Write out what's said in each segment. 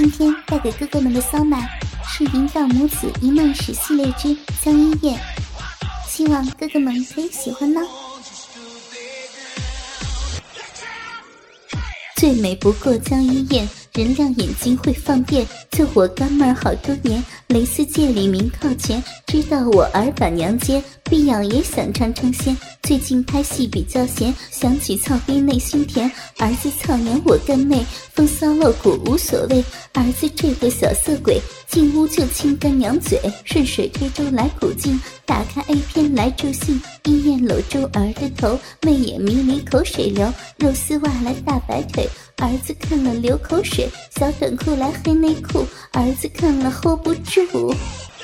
今天带给哥哥们的骚奶是淫荡母子一梦史系列之江一燕，希望哥哥们可以喜欢呢。最美不过江一燕，人亮眼睛会放电，就我干妹儿好多年，蕾丝界里名靠前，知道我儿把娘接，必养也想尝尝鲜。最近拍戏比较闲，想起操逼内心甜，儿子操娘我干妹，风骚露骨无所谓，儿子这个小色鬼，进屋就亲干娘嘴，顺水推舟来古镜，打开 A 片来助兴，一燕搂住儿的头，妹也迷离口水流，肉丝袜来大白腿，儿子看了流口水，小短裤来黑内裤，儿子看了 hold 不住。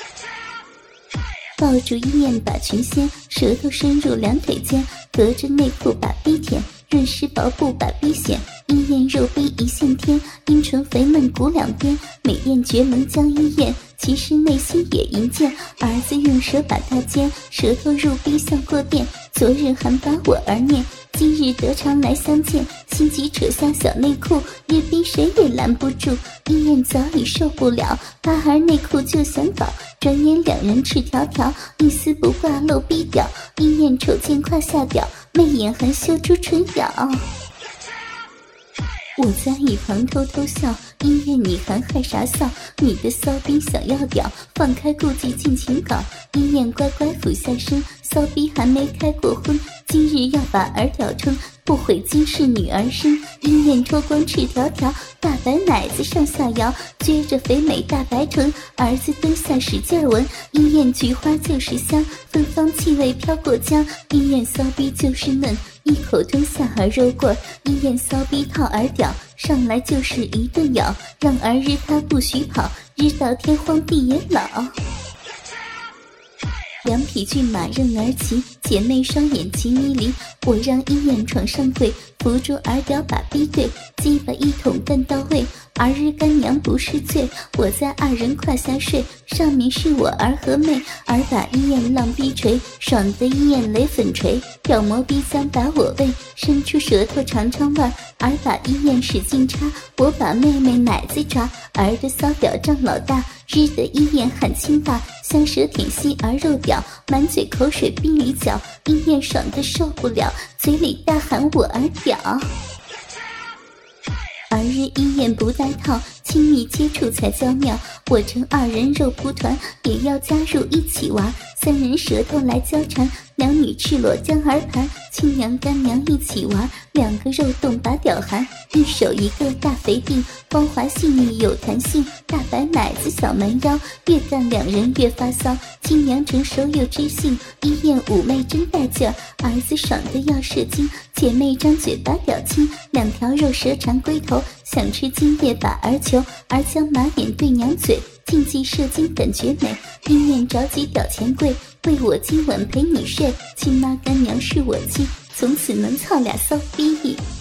抱住一燕把裙掀，舌头深入两腿间，隔着内裤把逼舔，润湿薄布把逼显，一燕肉逼一线天，阴唇肥嫩鼓两边，美艳绝伦江一燕，其实内心也淫贱，儿子用舌把她奸，舌头入逼像过电，昨日还把我儿念，今日得偿来相见，心急扯下小内裤，越逼谁也拦不住，一燕早已受不了，扒儿内裤就想搞，转眼两人赤条条，一丝不挂露逼屌，一燕瞅见胯下屌，媚眼还羞出唇咬。我在一旁偷偷笑，一燕你还害啥臊？你的骚逼想要屌，放开顾忌尽情搞。一燕乖乖俯下身，骚逼还没开过荤，今日要把儿屌撑，不悔今世女儿身。一燕脱光赤条条，大白奶子上下摇，撅着肥美大白臀，儿子蹲下使劲闻，一燕菊花就是香，芬芳气味飘过江，一燕骚逼就是嫩，一口吞下儿肉棍，一燕骚逼套儿屌，上来就是一顿咬，让儿日他不许跑，日到天荒地也老。两匹骏马任而骑，姐妹双眼齐迷离，我让一燕床上跪，扶住儿屌把逼对，鸡巴一桶干到位，儿日干娘不是罪，我在二人胯下睡，上面是我儿和妹，儿把一燕浪逼锤，爽得一燕雷粉锤，挑磨逼将把我喂，伸出舌头尝尝味儿，儿把一燕使劲插，我把妹妹奶子抓，儿的骚屌胀老大，日的一燕喊亲爸，香舌舔吸儿肉屌，满嘴口水逼里搅，一燕爽得受不了，嘴里大喊我儿屌。儿日一燕不带套，亲密接触才娇妙，我成二人肉蒲团，也要加入一起玩，三人舌头来交缠，两女赤裸将儿盘，亲娘干娘一起玩，两个肉洞把屌含，一手一个大肥腚，光滑细腻有弹性，大白奶子小蛮腰，越干两人越发骚，亲娘成熟又知性，一燕妩媚真带劲儿，儿子爽得要射精，姐妹张嘴把屌亲，两条肉舌缠龟头，想吃今夜把儿求，儿将马眼对娘嘴，禁忌射精感觉美，一燕着急屌钱柜，为我今晚陪你睡，亲妈干娘是我妻，从此能操俩骚逼。